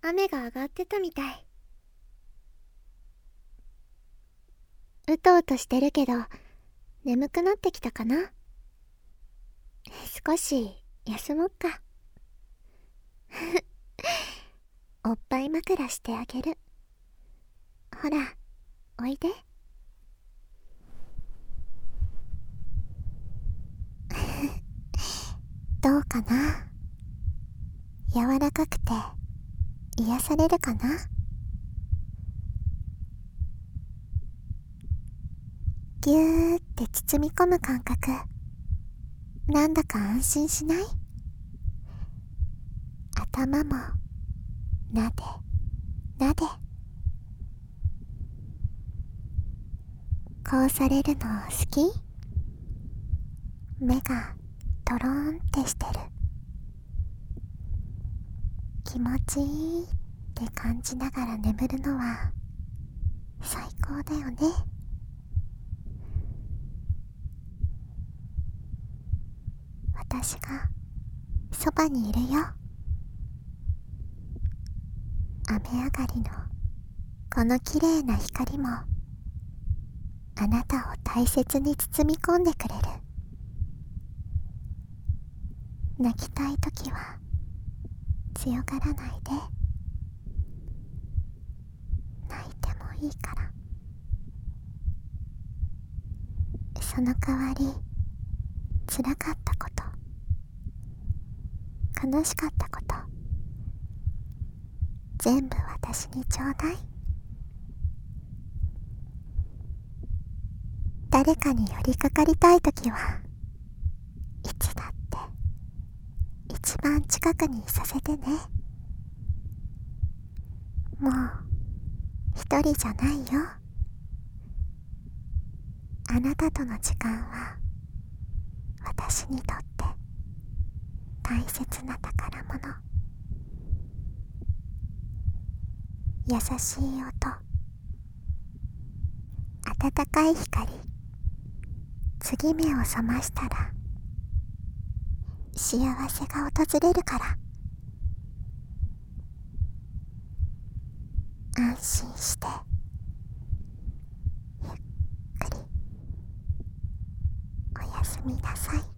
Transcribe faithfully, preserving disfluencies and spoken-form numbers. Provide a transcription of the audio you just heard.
雨が上がってたみたい。うとうとしてるけど眠くなってきたかな。少し休もっか。おっぱい枕してあげる。ほら、おいで。どうかな。柔らかくて癒されるかな。ぎゅーって包み込む感覚、なんだか安心しない？頭もなでなで。こうされるの好き？目がトローンってしてる。気持ちいいって感じながら眠るのは最高だよね。私がそばにいるよ。雨上がりのこの綺麗な光もあなたを大切に包み込んでくれる。泣きたいときは強がらないで。泣いてもいいから。その代わり、辛かったこと、悲しかったこと、全部私にちょうだい。誰かに寄りかかりたいときはいつだって一番近くにいさせてね。もう一人じゃないよ。あなたとの時間は私にとって大切な宝物。優しい音、暖かい光、次目を覚ましたら幸せが訪れるから。安心してゆっくりおやすみなさい。